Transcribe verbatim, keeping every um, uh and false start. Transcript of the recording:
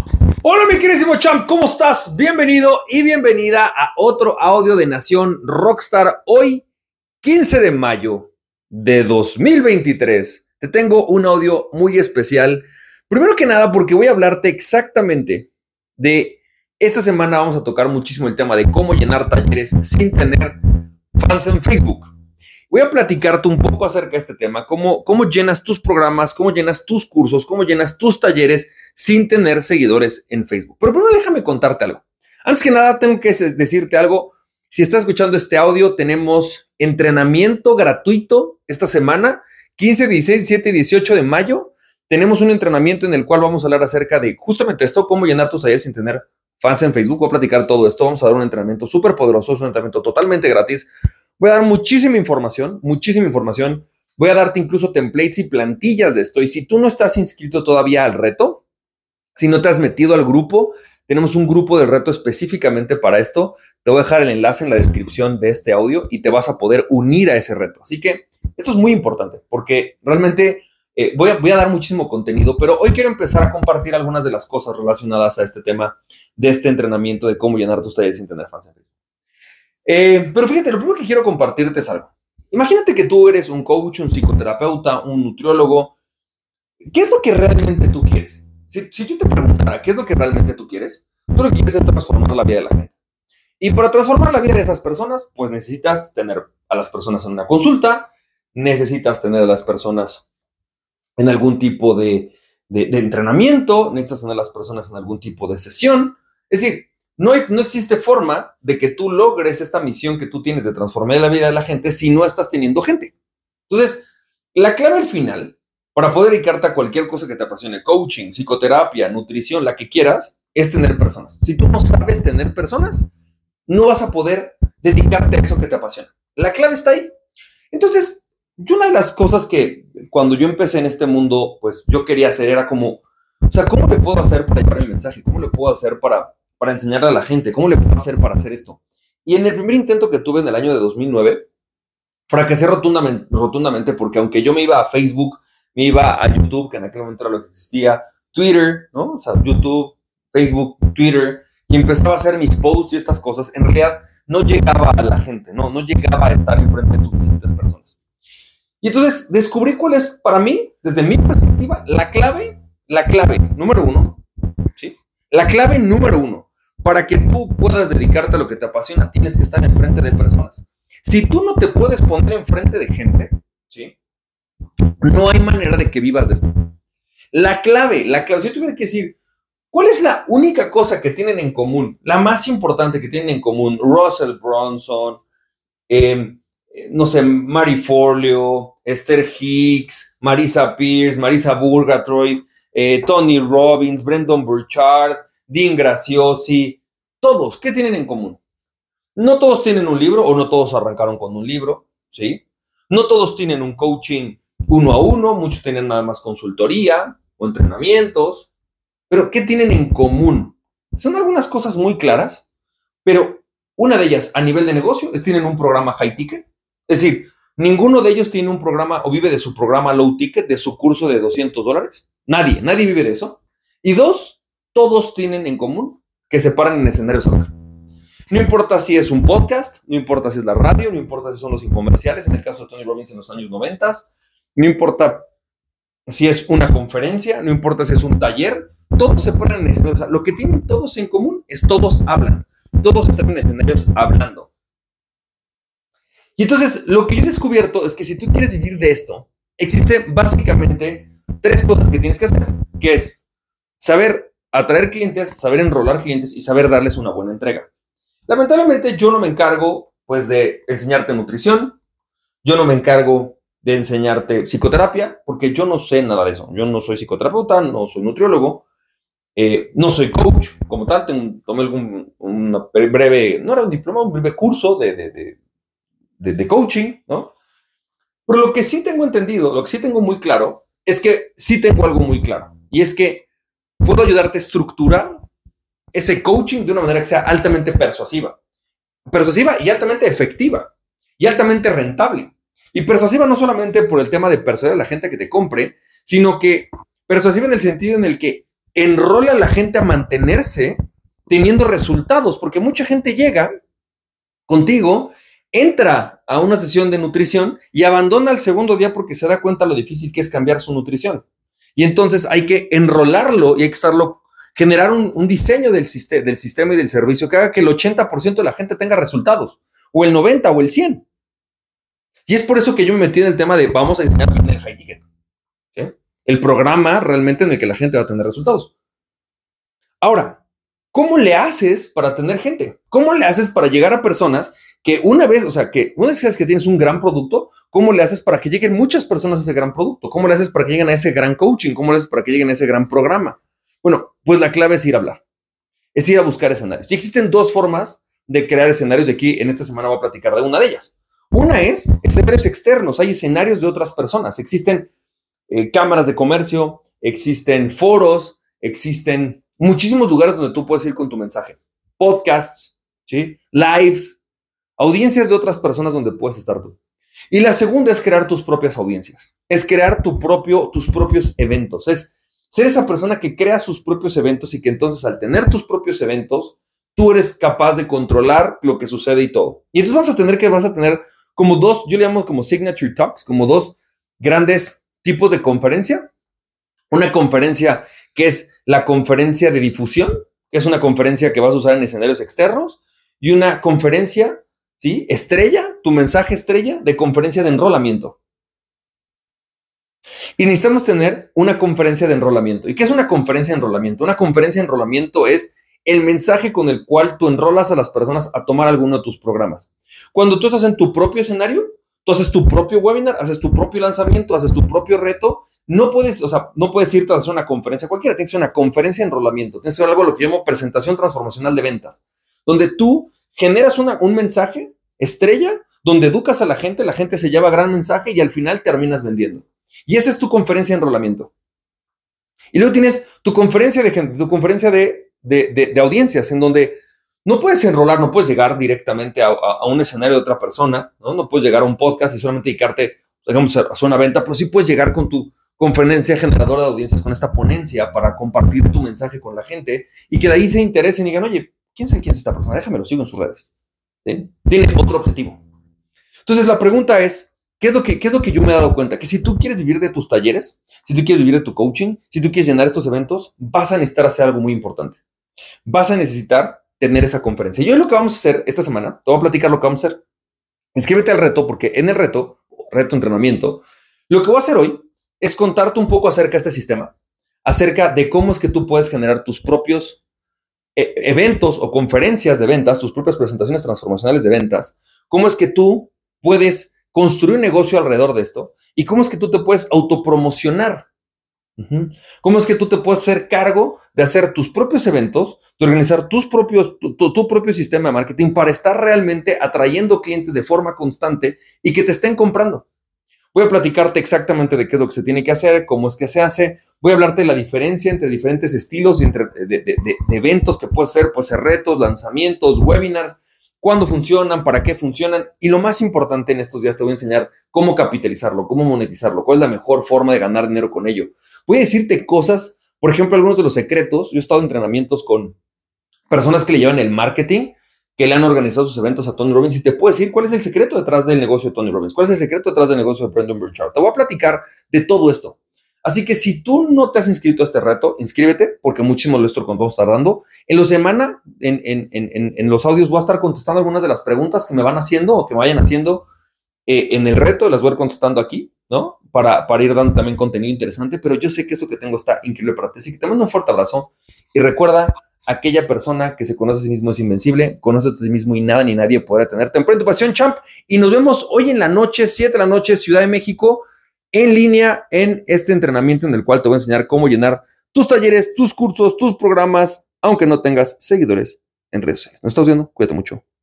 Hola mi queridísimo champ, ¿cómo estás? Bienvenido y bienvenida a otro audio de Nación Rockstar. Hoy, quince de mayo de dos mil veintitrés, te tengo un audio muy especial. Primero que nada porque voy a hablarte exactamente de esta semana. Vamos a tocar muchísimo el tema de cómo llenar talleres sin tener fans en Facebook. Voy a platicarte un poco acerca de este tema, cómo, cómo llenas tus programas, cómo llenas tus cursos, cómo llenas tus talleres sin tener seguidores en Facebook. Pero primero déjame contarte algo. Antes que nada, tengo que decirte algo. Si estás escuchando este audio, tenemos entrenamiento gratuito esta semana, quince, dieciséis, diecisiete y dieciocho de mayo. Tenemos un entrenamiento en el cual vamos a hablar acerca de justamente esto, cómo llenar tus talleres sin tener fans en Facebook. Voy a platicar todo esto. Vamos a dar un entrenamiento súper poderoso, es un entrenamiento totalmente gratis. Voy a dar muchísima información, muchísima información. Voy a darte incluso templates y plantillas de esto. Y si tú no estás inscrito todavía al reto, si no te has metido al grupo, tenemos un grupo de reto específicamente para esto. Te voy a dejar el enlace en la descripción de este audio y te vas a poder unir a ese reto. Así que esto es muy importante porque realmente eh, voy, a, voy a dar muchísimo contenido, pero hoy quiero empezar a compartir algunas de las cosas relacionadas a este tema de este entrenamiento de cómo llenar tus talleres sin tener fans en Facebook. Eh, pero fíjate, lo primero que quiero compartirte es algo. Imagínate que tú eres un coach, un psicoterapeuta, un nutriólogo. ¿Qué es lo que realmente tú quieres? Si, si yo te preguntara, ¿qué es lo que realmente tú quieres? Tú lo que quieres es transformar la vida de la gente. Y para transformar la vida de esas personas, pues necesitas tener a las personas en una consulta, necesitas tener a las personas en algún tipo de, de, de entrenamiento, necesitas tener a las personas en algún tipo de sesión. Es decir, No, hay, no existe forma de que tú logres esta misión que tú tienes de transformar la vida de la gente si no estás teniendo gente. Entonces, la clave al final, para poder dedicarte a cualquier cosa que te apasione, coaching, psicoterapia, nutrición, la que quieras, es tener personas. Si tú no sabes tener personas, no vas a poder dedicarte a eso que te apasiona. La clave está ahí. Entonces, yo una de las cosas que cuando yo empecé en este mundo, pues yo quería hacer era como, o sea, ¿cómo le puedo hacer para llevar mi mensaje? ¿Cómo le puedo hacer para... para enseñarle a la gente, ¿cómo le puedo hacer para hacer esto? Y en el primer intento que tuve en el año de dos mil nueve, fracasé rotundamente, rotundamente porque aunque yo me iba a Facebook, me iba a YouTube, que en aquel momento era lo que existía, Twitter, ¿no? O sea, YouTube, Facebook, Twitter, y empezaba a hacer mis posts y estas cosas, en realidad no llegaba a la gente, no, no llegaba a estar enfrente de suficientes personas. Y entonces descubrí cuál es, para mí, desde mi perspectiva, la clave, la clave número uno, ¿sí? La clave número uno, para que tú puedas dedicarte a lo que te apasiona, tienes que estar enfrente de personas. Si tú no te puedes poner enfrente de gente, ¿sí? No hay manera de que vivas de esto. La clave, la clave, si yo tuviera que decir, ¿cuál es la única cosa que tienen en común? La más importante que tienen en común, Russell Brunson, eh, no sé, Marie Forleo, Esther Hicks, Marisa Peer, Marisa Burgatroyd, Eh, Tony Robbins, Brendon Burchard, Dean Graziosi, todos, ¿qué tienen en común? No todos tienen un libro o no todos arrancaron con un libro, ¿sí? No todos tienen un coaching uno a uno, muchos tienen nada más consultoría o entrenamientos, pero ¿qué tienen en común? Son algunas cosas muy claras, pero una de ellas a nivel de negocio es tienen un programa high ticket, es decir, ninguno de ellos tiene un programa o vive de su programa low ticket, de su curso de doscientos dólares. Nadie, nadie vive de eso. Y dos, todos tienen en común que se paran en escenarios a hablar. No importa si es un podcast, no importa si es la radio, no importa si son los infomerciales, en el caso de Tony Robbins en los años noventa, no importa si es una conferencia, no importa si es un taller, todos se paran en escenarios. O sea, lo que tienen todos en común es todos hablan, todos están en escenarios hablando. Y entonces, lo que yo he descubierto es que si tú quieres vivir de esto, existe básicamente tres cosas que tienes que hacer, que es saber atraer clientes, saber enrolar clientes y saber darles una buena entrega. Lamentablemente, yo no me encargo, pues, de enseñarte nutrición, yo no me encargo de enseñarte psicoterapia, porque yo no sé nada de eso. Yo no soy psicoterapeuta, no soy nutriólogo, eh, no soy coach como tal, tengo, tomé algún una breve, no era un diploma, un breve curso de, de, de De, de coaching, ¿no? Pero lo que sí tengo entendido, lo que sí tengo muy claro, es que sí tengo algo muy claro. Y es que puedo ayudarte a estructurar ese coaching de una manera que sea altamente persuasiva. Persuasiva y altamente efectiva. Y altamente rentable. Y persuasiva no solamente por el tema de persuadir a la gente que te compre, sino que persuasiva en el sentido en el que enrola a la gente a mantenerse teniendo resultados, porque mucha gente llega contigo, entra a una sesión de nutrición y abandona el segundo día porque se da cuenta lo difícil que es cambiar su nutrición. Y entonces hay que enrolarlo y hay que estarlo, generar un, un diseño del, sistema, del sistema y del servicio que haga que el ochenta por ciento de la gente tenga resultados, o el noventa o el cien. Y es por eso que yo me metí en el tema de vamos a diseñar el high ticket, ¿sí? El programa realmente en el que la gente va a tener resultados. Ahora, ¿cómo le haces para tener gente? ¿Cómo le haces para llegar a personas que una vez, o sea, que una vez sabes que tienes un gran producto, ¿cómo le haces para que lleguen muchas personas a ese gran producto? ¿Cómo le haces para que lleguen a ese gran coaching? ¿Cómo le haces para que lleguen a ese gran programa? Bueno, pues la clave es ir a hablar, es ir a buscar escenarios. Y existen dos formas de crear escenarios. De aquí, en esta semana voy a platicar de una de ellas. Una es escenarios externos. Hay escenarios de otras personas. Existen eh, cámaras de comercio, existen foros, existen muchísimos lugares donde tú puedes ir con tu mensaje. Podcasts, ¿sí? Lives, audiencias de otras personas donde puedes estar tú. Y la segunda es crear tus propias audiencias. Es crear tu propio, tus propios eventos. Es ser esa persona que crea sus propios eventos y que entonces al tener tus propios eventos, tú eres capaz de controlar lo que sucede y todo. Y entonces vamos a tener que vas a tener como dos, yo le llamo como signature talks, como dos grandes tipos de conferencia. Una conferencia que es la conferencia de difusión, que es una conferencia que vas a usar en escenarios externos, y una conferencia, ¿sí? Estrella, tu mensaje estrella de conferencia de enrolamiento. Y necesitamos tener una conferencia de enrolamiento. ¿Y qué es una conferencia de enrolamiento? Una conferencia de enrolamiento es el mensaje con el cual tú enrolas a las personas a tomar alguno de tus programas. Cuando tú estás en tu propio escenario, tú haces tu propio webinar, haces tu propio lanzamiento, haces tu propio reto. No puedes, o sea, no puedes irte a hacer una conferencia cualquiera, tiene que ser una conferencia de enrolamiento, tiene que ser algo lo que yo llamo presentación transformacional de ventas, donde tú generas una, un mensaje estrella, donde educas a la gente, la gente se lleva gran mensaje y al final terminas vendiendo. Y esa es tu conferencia de enrolamiento. Y luego tienes tu conferencia de, tu conferencia de, de, de, de audiencias, en donde no puedes enrolar, no puedes llegar directamente a, a, a un escenario de otra persona, ¿no? No puedes llegar a un podcast y solamente dedicarte, digamos, a hacer una venta, pero sí puedes llegar con tu conferencia generadora de audiencias, con esta ponencia para compartir tu mensaje con la gente y que de ahí se interesen y digan, oye, ¿quién sabe quién es esta persona? Déjame lo sigo en sus redes. ¿Sí? Tiene otro objetivo. Entonces la pregunta es, ¿Qué es, lo que, ¿Qué es lo que yo me he dado cuenta? Que si tú quieres vivir de tus talleres, si tú quieres vivir de tu coaching, si tú quieres llenar estos eventos, vas a necesitar hacer algo muy importante. Vas a necesitar tener esa conferencia. Y hoy lo que vamos a hacer esta semana, te voy a platicar lo que vamos a hacer. Inscríbete al reto, porque en el reto, reto entrenamiento, lo que voy a hacer hoy es contarte un poco acerca de este sistema, acerca de cómo es que tú puedes generar tus propios eh, eventos o conferencias de ventas, tus propias presentaciones transformacionales de ventas, cómo es que tú puedes construir un negocio alrededor de esto y cómo es que tú te puedes autopromocionar. Uh-huh. Cómo es que tú te puedes hacer cargo de hacer tus propios eventos, de organizar tus propios, tu, tu, tu propio sistema de marketing para estar realmente atrayendo clientes de forma constante y que te estén comprando. Voy a platicarte exactamente de qué es lo que se tiene que hacer, cómo es que se hace. Voy a hablarte de la diferencia entre diferentes estilos y entre de, de, de, de eventos que puede ser, puede ser retos, lanzamientos, webinars, cuándo funcionan, para qué funcionan. Y lo más importante en estos días te voy a enseñar cómo capitalizarlo, cómo monetizarlo, cuál es la mejor forma de ganar dinero con ello. Voy a decirte cosas, por ejemplo, algunos de los secretos. Yo he estado en entrenamientos con personas que le llevan el marketing, que le han organizado sus eventos a Tony Robbins y te puedo decir cuál es el secreto detrás del negocio de Tony Robbins, cuál es el secreto detrás del negocio de Brendon Burchard. Te voy a platicar de todo esto. Así que si tú no te has inscrito a este reto, inscríbete, porque muchísimo de esto vamos a estar dando. En la semana, en, en, en, en los audios voy a estar contestando algunas de las preguntas que me van haciendo o que me vayan haciendo eh, en el reto, las voy a ir contestando aquí, ¿no? Para, para ir dando también contenido interesante, pero yo sé que eso que tengo está increíble para ti. Así que te mando un fuerte abrazo y recuerda, aquella persona que se conoce a sí mismo es invencible, conoce a sí mismo y nada ni nadie podrá tenerte. Emprende tu pasión, champ, y nos vemos hoy en la noche, siete de la noche, Ciudad de México, en línea en este entrenamiento en el cual te voy a enseñar cómo llenar tus talleres, tus cursos, tus programas, aunque no tengas seguidores en redes sociales. Nos estamos viendo, cuídate mucho.